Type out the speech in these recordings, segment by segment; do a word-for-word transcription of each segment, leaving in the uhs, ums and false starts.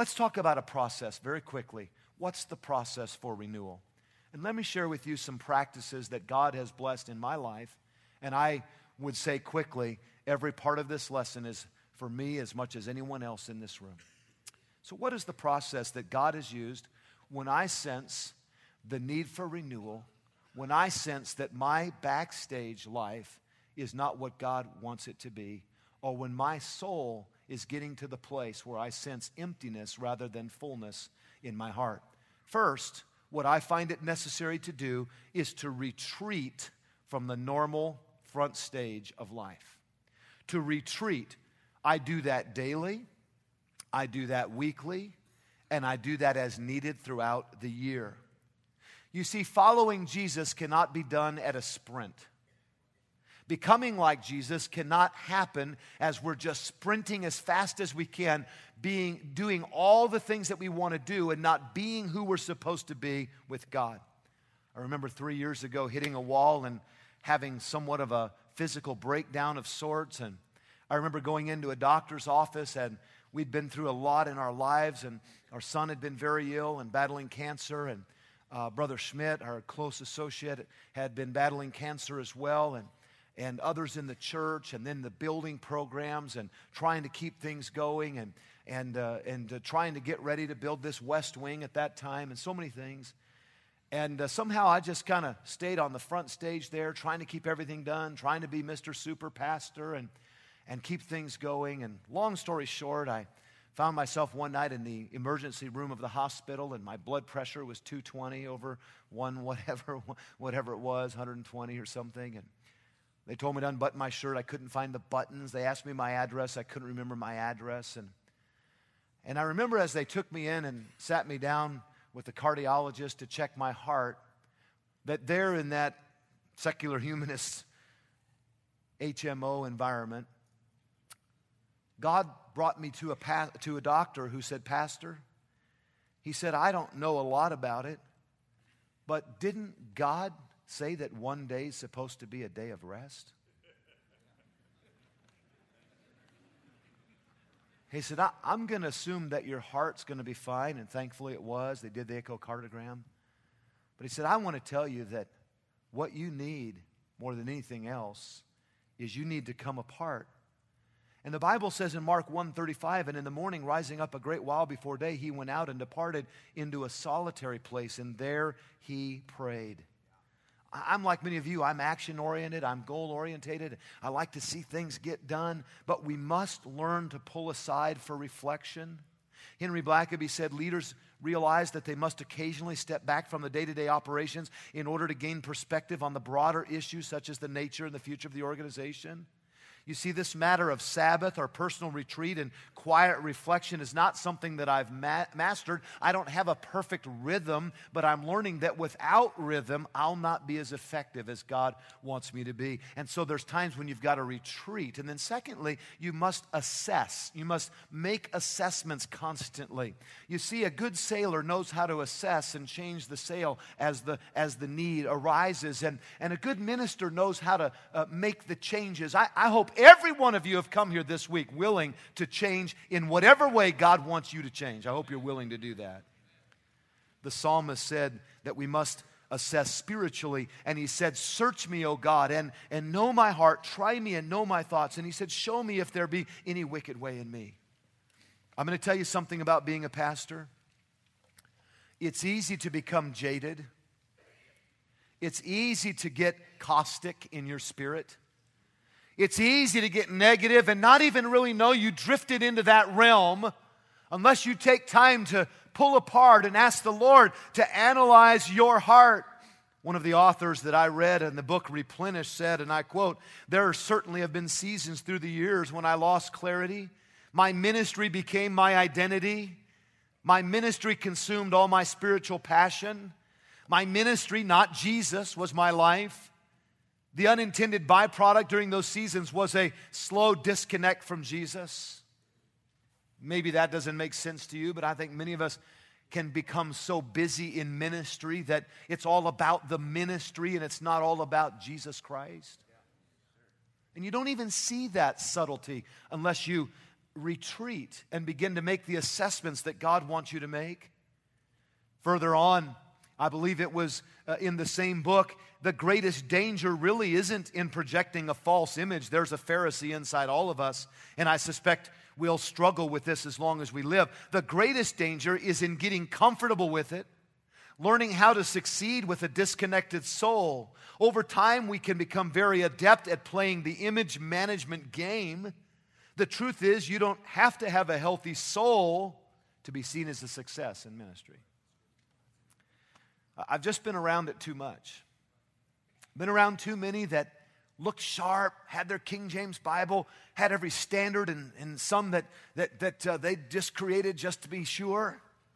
let's talk about a process very quickly. What's the process for renewal? And let me share with you some practices that God has blessed in my life. And I would say quickly, every part of this lesson is for me as much as anyone else in this room. So what is the process that God has used when I sense the need for renewal, when I sense that my backstage life is not what God wants it to be, or when my soul is getting to the place where I sense emptiness rather than fullness in my heart? First, what I find it necessary to do is to retreat from the normal front stage of life. To retreat. I do that daily, I do that weekly, and I do that as needed throughout the year. You see, following Jesus cannot be done at a sprint. Becoming like Jesus cannot happen as we're just sprinting as fast as we can, being, doing all the things that we want to do and not being who we're supposed to be with God. I remember three years ago hitting a wall and having somewhat of a physical breakdown of sorts. And I remember going into a doctor's office, and we'd been through a lot in our lives, and our son had been very ill and battling cancer, and uh, Brother Schmidt, our close associate, had been battling cancer as well, and and others in the church, and then the building programs, and trying to keep things going, and and uh, and uh, trying to get ready to build this West Wing at that time, and so many things. And uh, somehow I just kind of stayed on the front stage there, trying to keep everything done, trying to be Mister Super Pastor, and and keep things going. And long story short, I found myself one night in the emergency room of the hospital, and my blood pressure was two twenty over one whatever whatever it was, one hundred twenty or something, and they told me to unbutton my shirt. I couldn't find the buttons. They asked me my address. I couldn't remember my address. And, and I remember as they took me in and sat me down with the cardiologist to check my heart, that there in that secular humanist H M O environment, God brought me to a, pa- to a doctor who said, "Pastor," he said, "I don't know a lot about it, but didn't God say that one day is supposed to be a day of rest?" He said, I, I'm going to assume that your heart's going to be fine, and thankfully it was. They did the echocardiogram. But he said, I want to tell you that what you need more than anything else is you need to come apart. And the Bible says in Mark one thirty-five, and in the morning, rising up a great while before day, he went out and departed into a solitary place, and there he prayed. I'm like many of you. I'm action-oriented. I'm goal-orientated. I like to see things get done. But we must learn to pull aside for reflection. Henry Blackaby said leaders realize that they must occasionally step back from the day-to-day operations in order to gain perspective on the broader issues such as the nature and the future of the organization. You see, this matter of Sabbath or personal retreat and quiet reflection is not something that I've ma- mastered. I don't have a perfect rhythm, but I'm learning that without rhythm, I'll not be as effective as God wants me to be. And so there's times when you've got to retreat. And then secondly, you must assess. You must make assessments constantly. You see, a good sailor knows how to assess and change the sail as the, as the need arises. And, and a good minister knows how to uh, make the changes. I, I hope every one of you have come here this week willing to change in whatever way God wants you to change. I hope you're willing to do that. The psalmist said that we must assess spiritually, and he said, "Search me, O God, and, and know my heart. Try me and know my thoughts." And he said, "Show me if there be any wicked way in me." I'm going to tell you something about being a pastor. It's easy to become jaded. It's easy to get caustic in your spirit. It's easy to get negative and not even really know you drifted into that realm unless you take time to pull apart and ask the Lord to analyze your heart. One of the authors that I read in the book Replenish said, and I quote, "There certainly have been seasons through the years when I lost clarity. My ministry became my identity. My ministry consumed all my spiritual passion. My ministry, not Jesus, was my life. The unintended byproduct during those seasons was a slow disconnect from Jesus." Maybe that doesn't make sense to you, but I think many of us can become so busy in ministry that it's all about the ministry and it's not all about Jesus Christ. And you don't even see that subtlety unless you retreat and begin to make the assessments that God wants you to make. Further on, I believe it was uh, in the same book, the greatest danger really isn't in projecting a false image. There's a Pharisee inside all of us, and I suspect we'll struggle with this as long as we live. The greatest danger is in getting comfortable with it, learning how to succeed with a disconnected soul. Over time, we can become very adept at playing the image management game. The truth is, you don't have to have a healthy soul to be seen as a success in ministry. I've just been around it too much. Been around too many that looked sharp, had their King James Bible, had every standard, and, and some that, that, that uh, they just created just to be sure.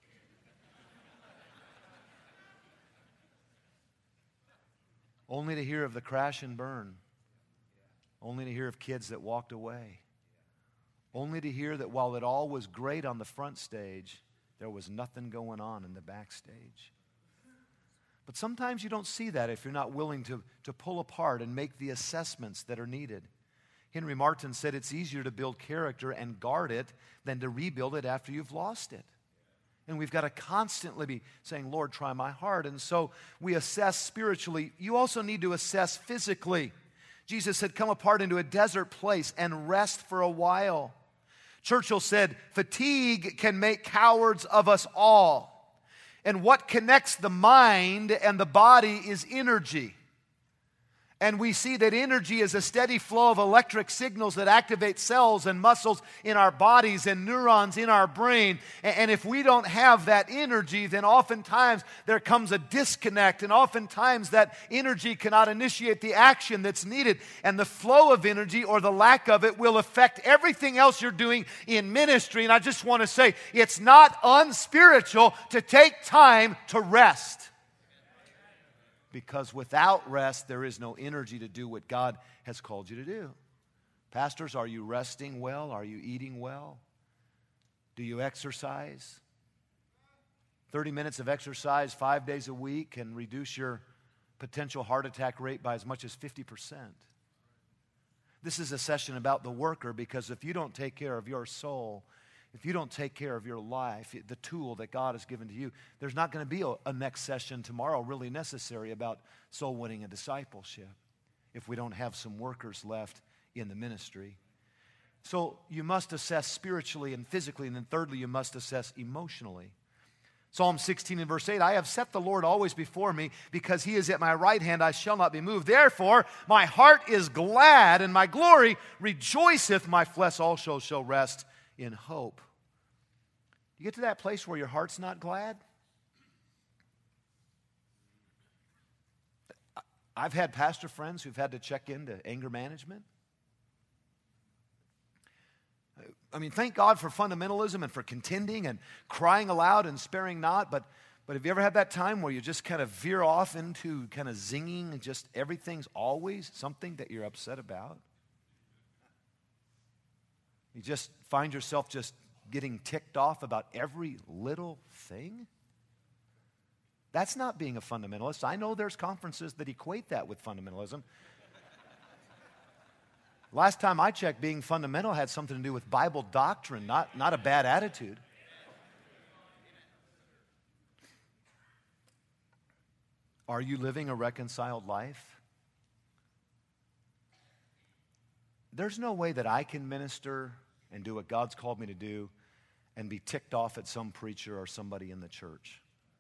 Only to hear of the crash and burn. Only to hear of kids that walked away. Only to hear that while it all was great on the front stage, there was nothing going on in the backstage. But sometimes you don't see that if you're not willing to, to pull apart and make the assessments that are needed. Henry Martin said it's easier to build character and guard it than to rebuild it after you've lost it. And we've got to constantly be saying, Lord, try my heart. And so we assess spiritually. You also need to assess physically. Jesus said, come apart into a desert place and rest for a while. Churchill said, fatigue can make cowards of us all. And what connects the mind and the body is energy. And we see that energy is a steady flow of electric signals that activate cells and muscles in our bodies and neurons in our brain. And if we don't have that energy, then oftentimes there comes a disconnect. And oftentimes that energy cannot initiate the action that's needed. And the flow of energy or the lack of it will affect everything else you're doing in ministry. And I just want to say, it's not unspiritual to take time to rest. Because without rest, there is no energy to do what God has called you to do. Pastors, are you resting well? Are you eating well? Do you exercise? thirty minutes of exercise five days a week can reduce your potential heart attack rate by as much as fifty percent. This is a session about the worker, because if you don't take care of your soul, if you don't take care of your life, the tool that God has given to you, there's not going to be a, a next session tomorrow really necessary about soul winning and discipleship if we don't have some workers left in the ministry. So you must assess spiritually and physically, and then thirdly, you must assess emotionally. Psalm sixteen and verse eight, I have set the Lord always before me, because he is at my right hand, I shall not be moved. Therefore, my heart is glad, and my glory rejoiceth, my flesh also shall rest in hope. You get to that place where your heart's not glad? I've had pastor friends who've had to check into anger management. I mean, thank God for fundamentalism and for contending and crying aloud and sparing not, but, but have you ever had that time where you just kind of veer off into kind of zinging and just everything's always something that you're upset about? You just find yourself just getting ticked off about every little thing? That's not being a fundamentalist. I know there's conferences that equate that with fundamentalism. Last time I checked, being fundamental had something to do with Bible doctrine, not, not a bad attitude. Are you living a reconciled life? There's no way that I can minister and do what God's called me to do and be ticked off at some preacher or somebody in the church.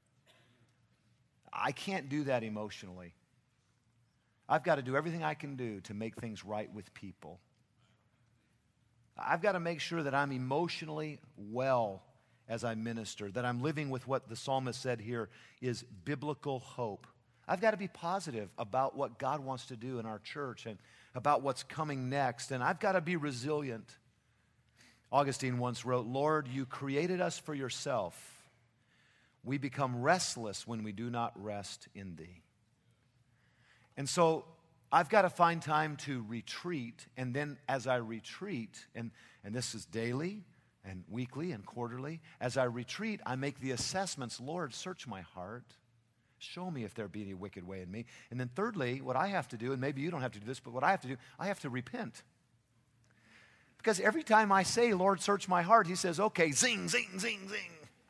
I can't do that emotionally. I've got to do everything I can do to make things right with people. I've got to make sure that I'm emotionally well as I minister, that I'm living with what the psalmist said here is biblical hope. I've got to be positive about what God wants to do in our church and about what's coming next, and I've got to be resilient. Augustine once wrote, Lord, you created us for yourself. We become restless when we do not rest in thee. And so I've got to find time to retreat, and then as I retreat, and, and this is daily and weekly and quarterly, as I retreat, I make the assessments, Lord, search my heart. Show me if there be any wicked way in me. And then thirdly, what I have to do, and maybe you don't have to do this, but what I have to do, I have to repent. Because every time I say, Lord, search my heart, he says, okay, zing, zing, zing, zing.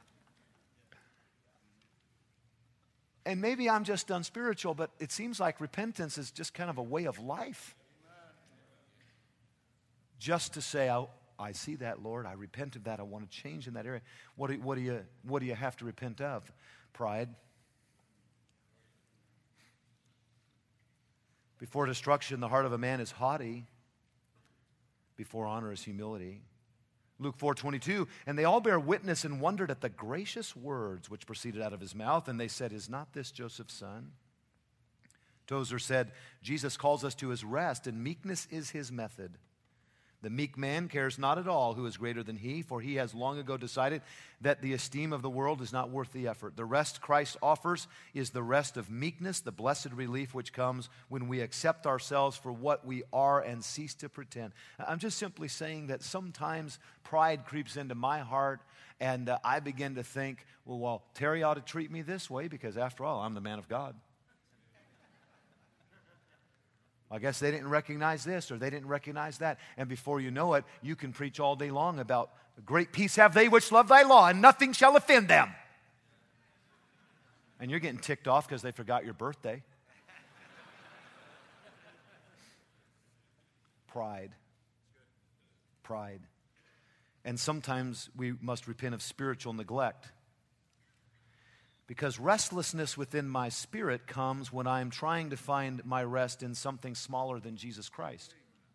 And maybe I'm just unspiritual, but it seems like repentance is just kind of a way of life. Just to say, oh, I see that, Lord. I repent of that. I want to change in that area. What do, what do you, what do you have to repent of? Pride. Before destruction, the heart of a man is haughty. Before honor is humility. Luke four twenty-two, and they all bear witness and wondered at the gracious words which proceeded out of his mouth. And they said, is not this Joseph's son? Tozer said, Jesus calls us to his rest, and meekness is his method. The meek man cares not at all who is greater than he, for he has long ago decided that the esteem of the world is not worth the effort. The rest Christ offers is the rest of meekness, the blessed relief which comes when we accept ourselves for what we are and cease to pretend. I'm just simply saying that sometimes pride creeps into my heart, and uh, I begin to think, well, well, Terry ought to treat me this way because after all, I'm the man of God. I guess they didn't recognize this or they didn't recognize that. And before you know it, you can preach all day long about great peace have they which love thy law, and nothing shall offend them. And you're getting ticked off because they forgot your birthday. Pride. Pride. And sometimes we must repent of spiritual neglect. Because restlessness within my spirit comes when I'm trying to find my rest in something smaller than Jesus Christ.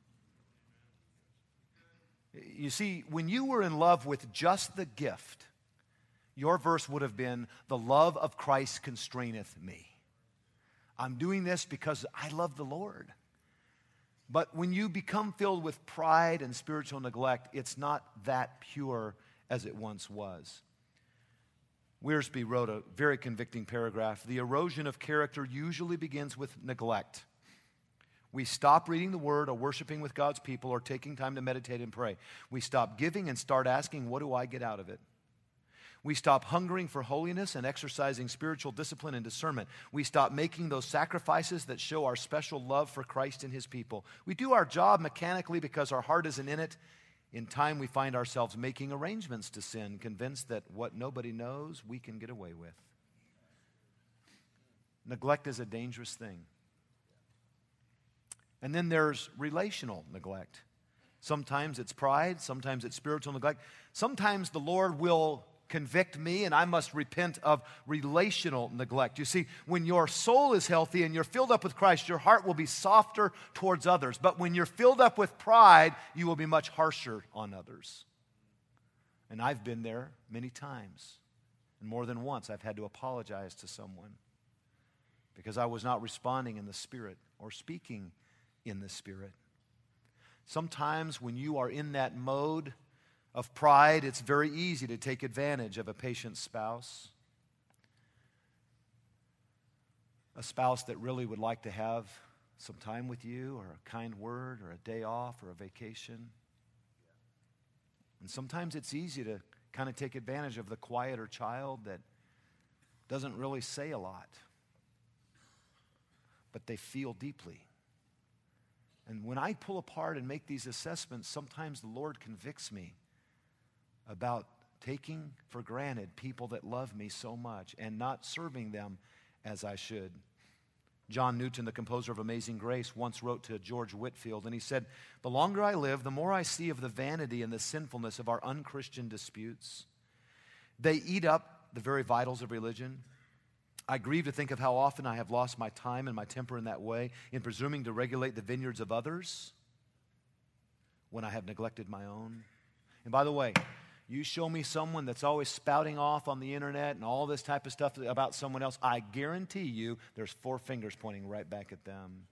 You see, when you were in love with just the gift, your verse would have been, the love of Christ constraineth me. I'm doing this because I love the Lord. But when you become filled with pride and spiritual neglect, it's not that pure as it once was. Wiersbe wrote a very convicting paragraph. The erosion of character usually begins with neglect. We stop reading the Word or worshiping with God's people or taking time to meditate and pray. We stop giving and start asking, what do I get out of it? We stop hungering for holiness and exercising spiritual discipline and discernment. We stop making those sacrifices that show our special love for Christ and His people. We do our job mechanically because our heart isn't in it. In time, we find ourselves making arrangements to sin, convinced that what nobody knows, we can get away with. Neglect is a dangerous thing. And then there's relational neglect. Sometimes it's pride, sometimes it's spiritual neglect. Sometimes the Lord will convict me and I must repent of relational neglect. You see, when your soul is healthy and you're filled up with Christ, your heart will be softer towards others. But when you're filled up with pride, you will be much harsher on others. And I've been there many times. And more than once, I've had to apologize to someone because I was not responding in the Spirit or speaking in the Spirit. Sometimes when you are in that mode of pride, it's very easy to take advantage of a patient spouse. A spouse that really would like to have some time with you, or a kind word, or a day off, or a vacation. And sometimes it's easy to kind of take advantage of the quieter child that doesn't really say a lot, but they feel deeply. And when I pull apart and make these assessments, sometimes the Lord convicts me about taking for granted people that love me so much and not serving them as I should. John Newton, the composer of Amazing Grace, once wrote to George Whitefield, and he said, "The longer I live, the more I see of the vanity and the sinfulness of our unchristian disputes. They eat up the very vitals of religion. I grieve to think of how often I have lost my time and my temper in that way, in presuming to regulate the vineyards of others when I have neglected my own." And by the way, you show me someone that's always spouting off on the internet and all this type of stuff about someone else, I guarantee you there's four fingers pointing right back at them.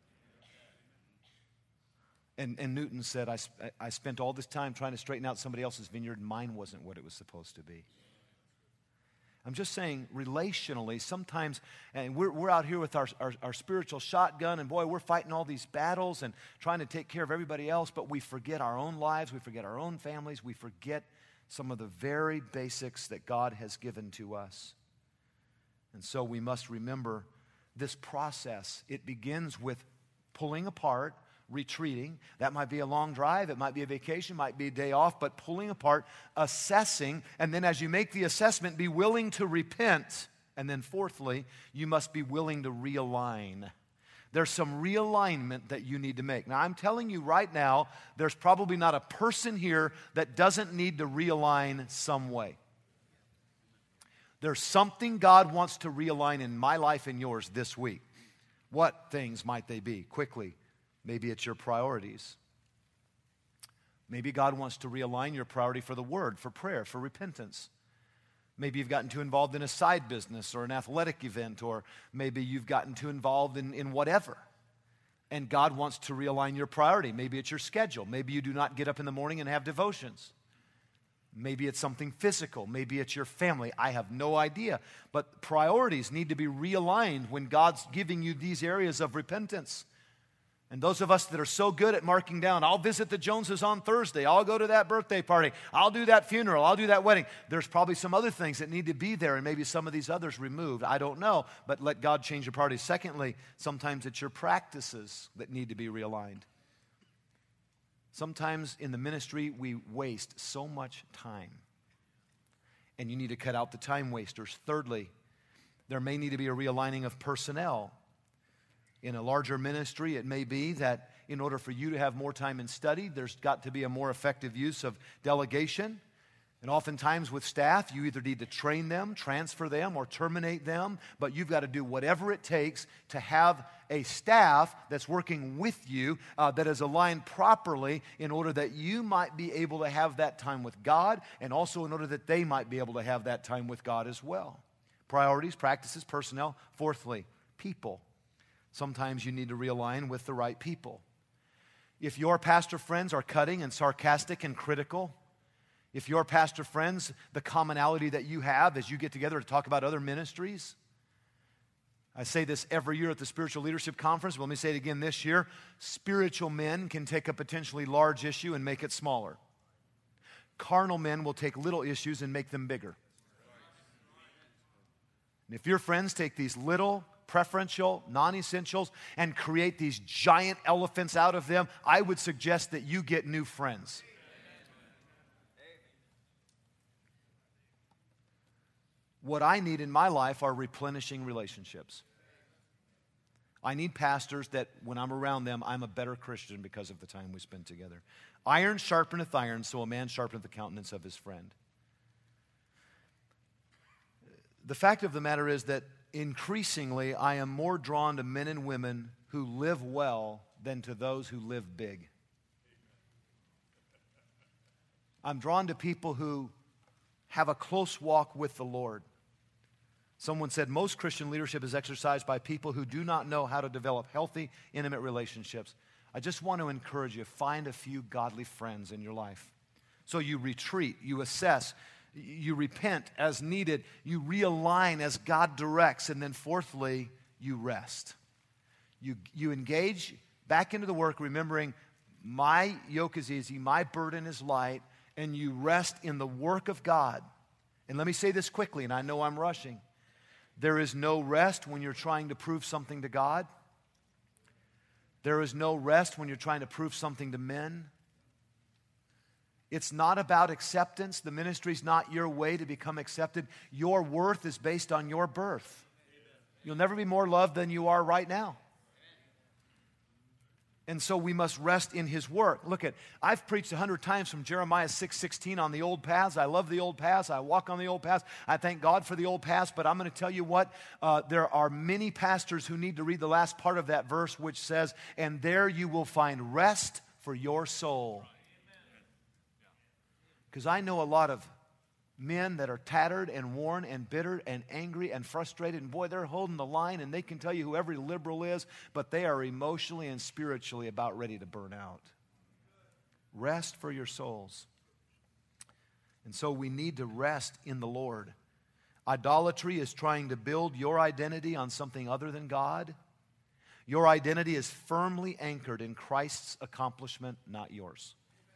And, and Newton said, I, I spent all this time trying to straighten out somebody else's vineyard, and mine wasn't what it was supposed to be. I'm just saying, relationally, sometimes, and we're, we're out here with our, our, our spiritual shotgun, and boy, we're fighting all these battles and trying to take care of everybody else, but we forget our own lives, we forget our own families, we forget some of the very basics that God has given to us. And so we must remember this process. It begins with pulling apart, retreating. That might be a long drive. It might be a vacation. It might be a day off. But pulling apart, assessing, and then as you make the assessment, be willing to repent. And then fourthly, you must be willing to realign. There's some realignment that you need to make. Now, I'm telling you right now, there's probably not a person here that doesn't need to realign some way. There's something God wants to realign in my life and yours this week. What things might they be? Quickly, maybe it's your priorities. Maybe God wants to realign your priority for the Word, for prayer, for repentance. Maybe you've gotten too involved in a side business or an athletic event, or maybe you've gotten too involved in, in whatever. And God wants to realign your priority. Maybe it's your schedule. Maybe you do not get up in the morning and have devotions. Maybe it's something physical. Maybe it's your family. I have no idea. But priorities need to be realigned when God's giving you these areas of repentance. And those of us that are so good at marking down, I'll visit the Joneses on Thursday, I'll go to that birthday party, I'll do that funeral, I'll do that wedding. There's probably some other things that need to be there and maybe some of these others removed. I don't know, but let God change your priorities. Secondly, sometimes it's your practices that need to be realigned. Sometimes in the ministry, we waste so much time, and you need to cut out the time wasters. Thirdly, there may need to be a realigning of personnel. In a larger ministry, it may be that in order for you to have more time in study, there's got to be a more effective use of delegation. And oftentimes with staff, you either need to train them, transfer them, or terminate them, but you've got to do whatever it takes to have a staff that's working with you uh, that is aligned properly in order that you might be able to have that time with God, and also in order that they might be able to have that time with God as well. Priorities, practices, personnel. Fourthly, people. Sometimes you need to realign with the right people. If your pastor friends are cutting and sarcastic and critical, if your pastor friends, the commonality that you have as you get together to talk about other ministries, I say this every year at the Spiritual Leadership Conference, but let me say it again this year, spiritual men can take a potentially large issue and make it smaller. Carnal men will take little issues and make them bigger. And if your friends take these little, preferential, non-essentials, and create these giant elephants out of them, I would suggest that you get new friends. What I need in my life are replenishing relationships. I need pastors that when I'm around them, I'm a better Christian because of the time we spend together. Iron sharpeneth iron, so a man sharpeneth the countenance of his friend. The fact of the matter is that increasingly, I am more drawn to men and women who live well than to those who live big. I'm drawn to people who have a close walk with the Lord. Someone said most Christian leadership is exercised by people who do not know how to develop healthy, intimate relationships. I just want to encourage you, find a few godly friends in your life. So you retreat, you assess, you repent as needed, you realign as God directs, and then fourthly, you rest. You, you engage back into the work, remembering my yoke is easy, my burden is light, and you rest in the work of God. And let me say this quickly, and I know I'm rushing. There is no rest when you're trying to prove something to God. There is no rest when you're trying to prove something to men. It's not about acceptance. The ministry is not your way to become accepted. Your worth is based on your birth. You'll never be more loved than you are right now. And so we must rest in His work. Look at, I've preached a hundred times from Jeremiah six sixteen on the old paths. I love the old paths. I walk on the old paths. I thank God for the old paths. But I'm going to tell you what, uh, there are many pastors who need to read the last part of that verse, which says, and there you will find rest for your soul. Because I know a lot of men that are tattered and worn and bitter and angry and frustrated. And boy, they're holding the line, and they can tell you who every liberal is, but they are emotionally and spiritually about ready to burn out. Rest for your souls. And so we need to rest in the Lord. Idolatry is trying to build your identity on something other than God. Your identity is firmly anchored in Christ's accomplishment, not yours.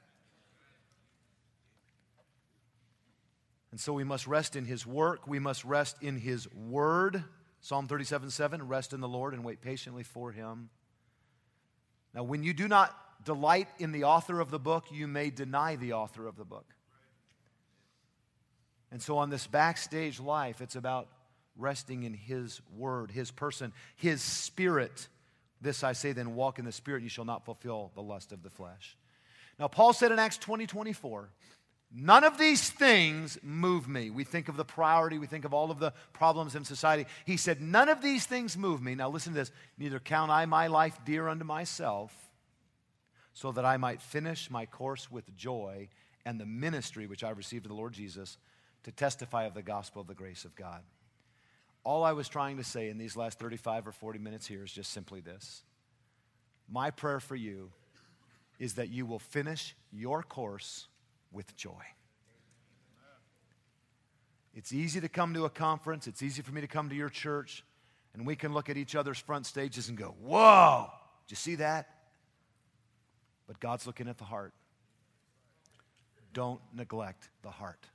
And so we must rest in His work. We must rest in His word. Psalm thirty-seven seven, rest in the Lord and wait patiently for Him. Now, when you do not delight in the author of the book, you may deny the author of the book. And so on this backstage life, it's about resting in His word, His person, His Spirit. This I say then, walk in the Spirit, you shall not fulfill the lust of the flesh. Now, Paul said in Acts twenty twenty-four, none of these things move me. We think of the priority, we think of all of the problems in society. He said, none of these things move me. Now listen to this. Neither count I my life dear unto myself, so that I might finish my course with joy and the ministry which I received of the Lord Jesus to testify of the gospel of the grace of God. All I was trying to say in these last thirty-five or forty minutes here is just simply this. My prayer for you is that you will finish your course with joy. It's easy to come to a conference. It's easy for me to come to your church, and we can look at each other's front stages and go, whoa, did you see that? But God's looking at the heart. Don't neglect the heart.